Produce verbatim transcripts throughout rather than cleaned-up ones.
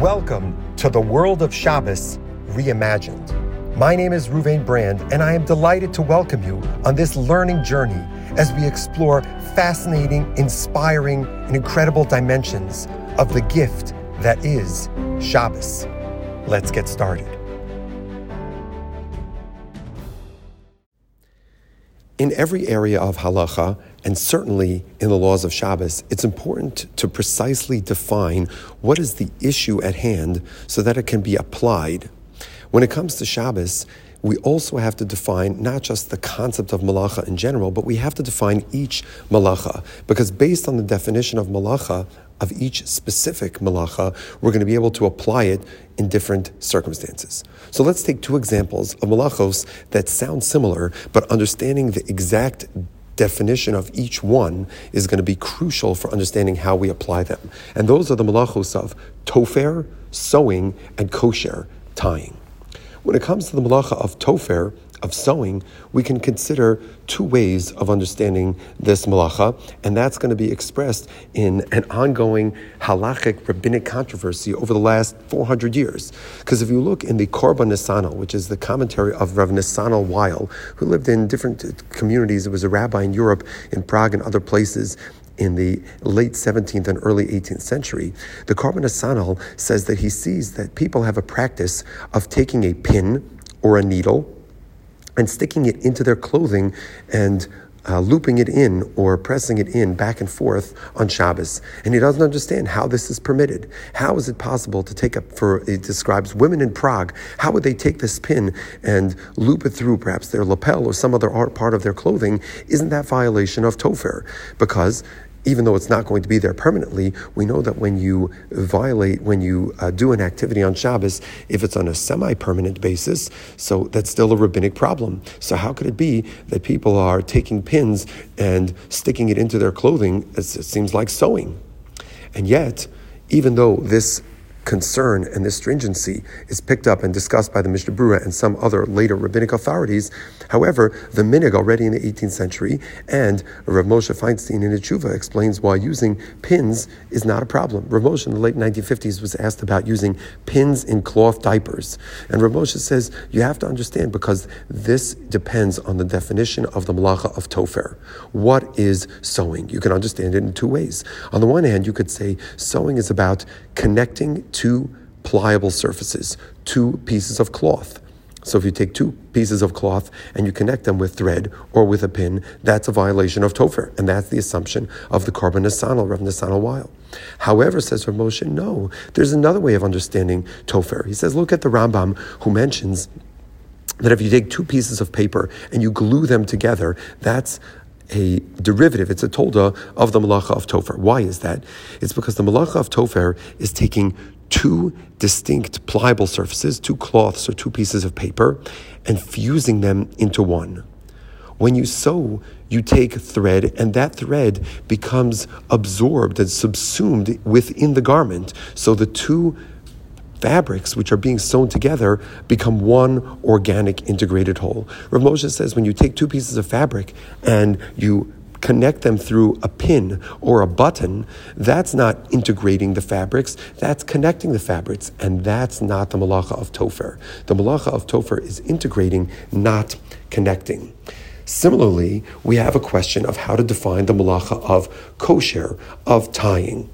Welcome to the world of Shabbos reimagined. My name is Ruvain Brand, and I am delighted to welcome you on this learning journey as we explore fascinating, inspiring, and incredible dimensions of the gift that is Shabbos. Let's get started. In every area of halacha, and certainly in the laws of Shabbos, it's important to precisely define what is the issue at hand so that it can be applied. When it comes to Shabbos, we also have to define not just the concept of malacha in general, but we have to define each malacha, because based on the definition of malacha, of each specific malacha, we're going to be able to apply it in different circumstances. So let's take two examples of malachos that sound similar, but understanding the exact definition of each one is going to be crucial for understanding how we apply them. And those are the malachos of tofer, sewing, and kosher, tying. When it comes to the malacha of tofer, of sewing, we can consider two ways of understanding this malacha, and that's going to be expressed in an ongoing halachic rabbinic controversy over the last four hundred years. Because if you look in the Korban Nesanel, which is the commentary of Rav Nesanel Weil, who lived in different communities, it was a rabbi in Europe, in Prague and other places, in the late seventeenth and early eighteenth century, the Korban Nesanel says that he sees that people have a practice of taking a pin or a needle and sticking it into their clothing and uh, looping it in or pressing it in back and forth on Shabbos. And he doesn't understand how this is permitted. How is it possible to take up, for it describes women in Prague, how would they take this pin and loop it through perhaps their lapel or some other part of their clothing? Isn't that violation of tofer? Because even though it's not going to be there permanently, we know that when you violate, when you uh, do an activity on Shabbos, if it's on a semi-permanent basis, so that's still a rabbinic problem. So how could it be that people are taking pins and sticking it into their clothing? It seems like sewing. And yet, even though this concern and this stringency is picked up and discussed by the Mishnah Berurah and some other later rabbinic authorities, however, the minhag already in the eighteenth century, and Rav Moshe Feinstein in the Tshuva explains why using pins is not a problem. Rav Moshe in the late nineteen fifties was asked about using pins in cloth diapers, and Rav Moshe says you have to understand, because this depends on the definition of the malacha of tofer. What is sewing? You can understand it in two ways. On the one hand, you could say sewing is about connecting two pliable surfaces, two pieces of cloth. So if you take two pieces of cloth and you connect them with thread or with a pin, that's a violation of tofer, and that's the assumption of the Korban Nesanel, Rav Nesanel Weil. However, says Rav Moshe, no, there's another way of understanding tofer. He says, look at the Rambam, who mentions that if you take two pieces of paper and you glue them together, that's a derivative, it's a tolda of the malacha of tofer. Why is that? It's because the malacha of tofer is taking two distinct pliable surfaces, two cloths or two pieces of paper, and fusing them into one. When you sew, you take thread, and that thread becomes absorbed and subsumed within the garment. So the two fabrics which are being sewn together become one organic integrated whole. Rav Moshe says when you take two pieces of fabric and you connect them through a pin or a button, that's not integrating the fabrics, that's connecting the fabrics, and that's not the malacha of tofer. The malacha of tofer is integrating, not connecting. Similarly, we have a question of how to define the malacha of kosher, of tying.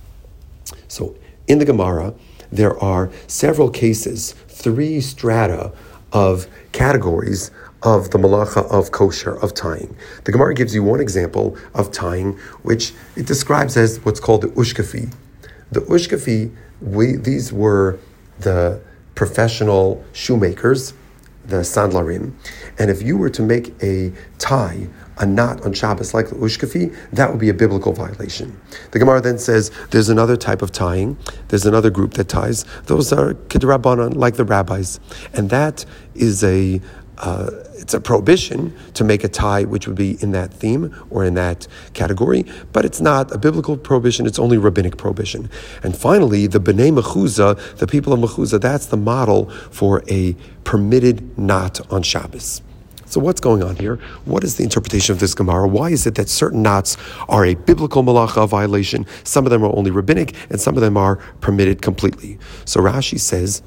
So in the Gemara, there are several cases, three strata of categories of the malacha of kosher, of tying. The Gemara gives you one example of tying, which it describes as what's called the ushkafi. The ushkafi, we, these were the professional shoemakers, the sandlarim, and if you were to make a tie, a knot on Shabbos like the ushkafi, that would be a biblical violation. The Gemara then says there's another type of tying, there's another group that ties, those are kidrabanan, like the rabbis, and that is a Uh, it's a prohibition to make a tie which would be in that theme or in that category, but it's not a biblical prohibition, it's only rabbinic prohibition. And finally, the Bnei Mechuzah, the people of Mechuzah, that's the model for a permitted knot on Shabbos. So what's going on here? What is the interpretation of this Gemara? Why is it that certain knots are a biblical malacha violation, some of them are only rabbinic, and some of them are permitted completely? So Rashi says,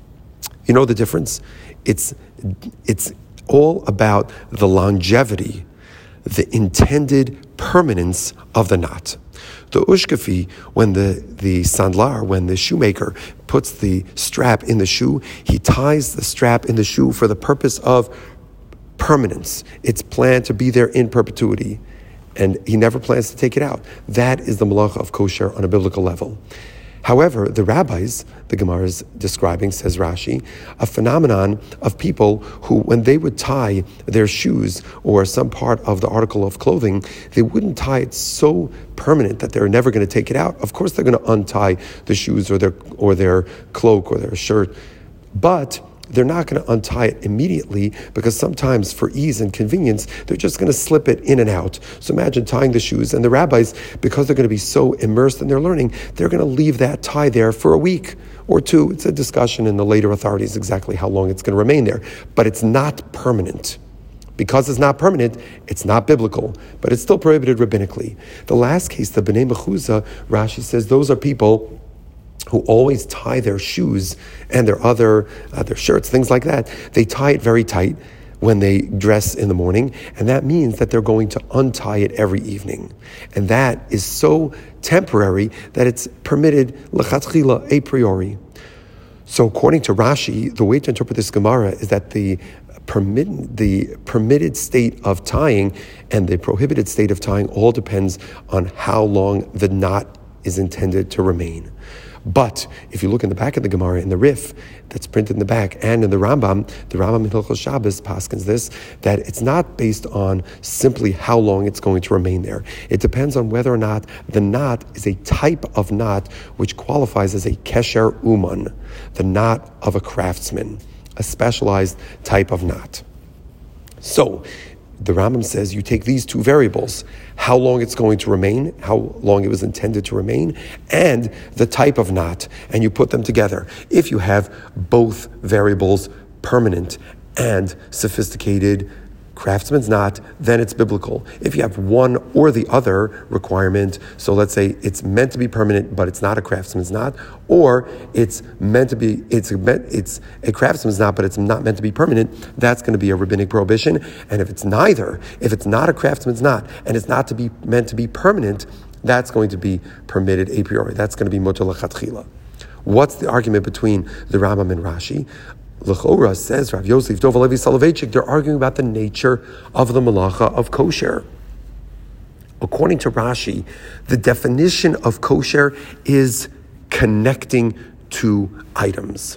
you know the difference? It's it's all about the longevity, the intended permanence of the knot. The ushkafi, when the, the sandlar, when the shoemaker puts the strap in the shoe, he ties the strap in the shoe for the purpose of permanence. It's planned to be there in perpetuity, and he never plans to take it out. That is the malacha of kosher on a biblical level. However, the rabbis, the Gemara is describing, says Rashi, a phenomenon of people who, when they would tie their shoes or some part of the article of clothing, they wouldn't tie it so permanent that they're never going to take it out. Of course, they're going to untie the shoes or their or their cloak or their shirt, but they're not going to untie it immediately, because sometimes for ease and convenience, they're just going to slip it in and out. So imagine tying the shoes, and the rabbis, because they're going to be so immersed in their learning, they're going to leave that tie there for a week or two. It's a discussion in the later authorities exactly how long it's going to remain there. But it's not permanent. Because it's not permanent, it's not biblical, but it's still prohibited rabbinically. The last case, the Bnei Mechuzah, Rashi says those are people who always tie their shoes and their other, uh, their shirts, things like that. They tie it very tight when they dress in the morning, and that means that they're going to untie it every evening. And that is so temporary that it's permitted l'chatchila a priori. So according to Rashi, the way to interpret this Gemara is that the permit, the permitted state of tying and the prohibited state of tying all depends on how long the knot is intended to remain. But if you look in the back of the Gemara, in the Rif, that's printed in the back, and in the Rambam, the Rambam in Hilchos Shabbos paskins this, that it's not based on simply how long it's going to remain there. It depends on whether or not the knot is a type of knot which qualifies as a kesher uman, the knot of a craftsman, a specialized type of knot. So, the Rambam says you take these two variables, how long it's going to remain, how long it was intended to remain, and the type of knot, and you put them together. If you have both variables permanent and sophisticated craftsman's knot, then it's biblical. If you have one or the other requirement, so let's say it's meant to be permanent, but it's not a craftsman's knot, or it's meant to be, it's it's a craftsman's knot, but it's not meant to be permanent, that's going to be a rabbinic prohibition. And if it's neither, if it's not a craftsman's knot, and it's not to be meant to be permanent, that's going to be permitted a priori. That's going to be mutar l'chatchila. What's the argument between the Rambam and Rashi? L'chora says Rav Yosef Dov Levi Soloveitchik, they're arguing about the nature of the malacha of kosher. According to Rashi, the definition of kosher is connecting two items.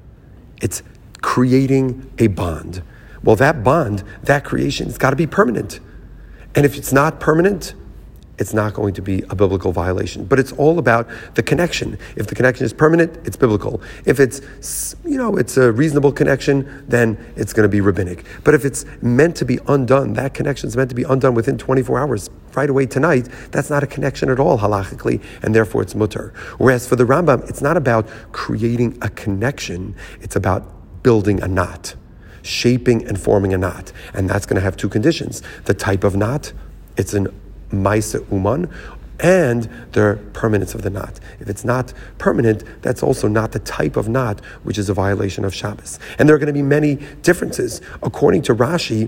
It's creating a bond. Well, that bond, that creation, it's got to be permanent. And if it's not permanent, it's not going to be a biblical violation. But it's all about the connection. If the connection is permanent, it's biblical. If it's, you know, it's a reasonable connection, then it's going to be rabbinic. But if it's meant to be undone, that connection is meant to be undone within twenty-four hours, right away tonight, that's not a connection at all, halachically, and therefore it's mutar. Whereas for the Rambam, it's not about creating a connection, it's about building a knot, shaping and forming a knot. And that's going to have two conditions. The type of knot, it's an Maisa Uman, and the permanence of the knot. If it's not permanent, that's also not the type of knot which is a violation of Shabbos. And there are going to be many differences. According to Rashi,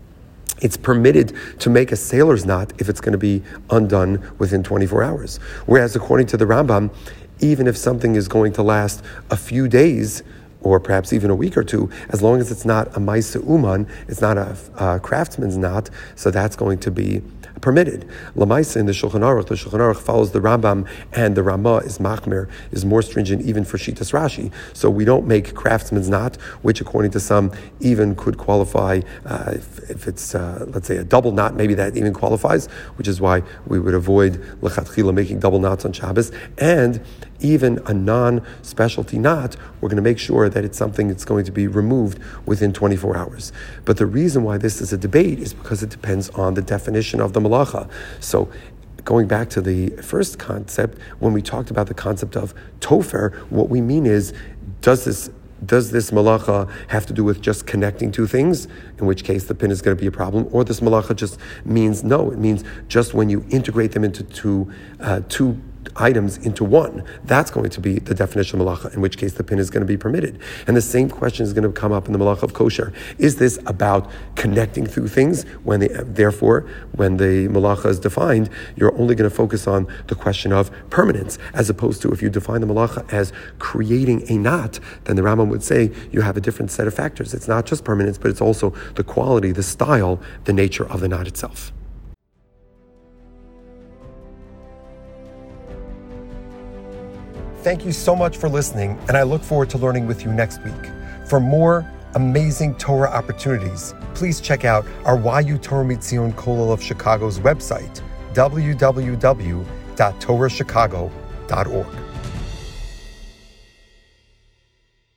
it's permitted to make a sailor's knot if it's going to be undone within twenty-four hours. Whereas according to the Rambam, even if something is going to last a few days, or perhaps even a week or two, as long as it's not a Maisa Uman, it's not a, a craftsman's knot, so that's going to be permitted. Lamaisa in the Shulchan Aruch, the Shulchan Aruch follows the Rambam, and the Ramah is machmir, is more stringent even for Shitas Rashi. So we don't make craftsman's knot, which according to some even could qualify, uh, if, if it's, uh, let's say, a double knot, maybe that even qualifies, which is why we would avoid lechatchila making double knots on Shabbos. And even a non-specialty knot, we're going to make sure that it's something that's going to be removed within twenty-four hours. But the reason why this is a debate is because it depends on the definition of the malacha. So going back to the first concept, when we talked about the concept of tofer, what we mean is, does this Does this malacha have to do with just connecting two things, in which case the pin is going to be a problem, or this malacha just means no, it means just when you integrate them into two, uh, two items into one, that's going to be the definition of malacha, in which case the pin is going to be permitted. And the same question is going to come up in the malacha of kosher. Is this about connecting through things? When they, therefore, when the malacha is defined, you're only going to focus on the question of permanence, as opposed to if you define the malacha as creating a knot, then the Rambam would say you have a different set of factors. It's not just permanence, but it's also the quality, the style, the nature of the knot itself. Thank you so much for listening, and I look forward to learning with you next week. For more amazing Torah opportunities, please check out our Y U Torah Mitzion Kollel of Chicago's website, w w w dot torah chicago dot org.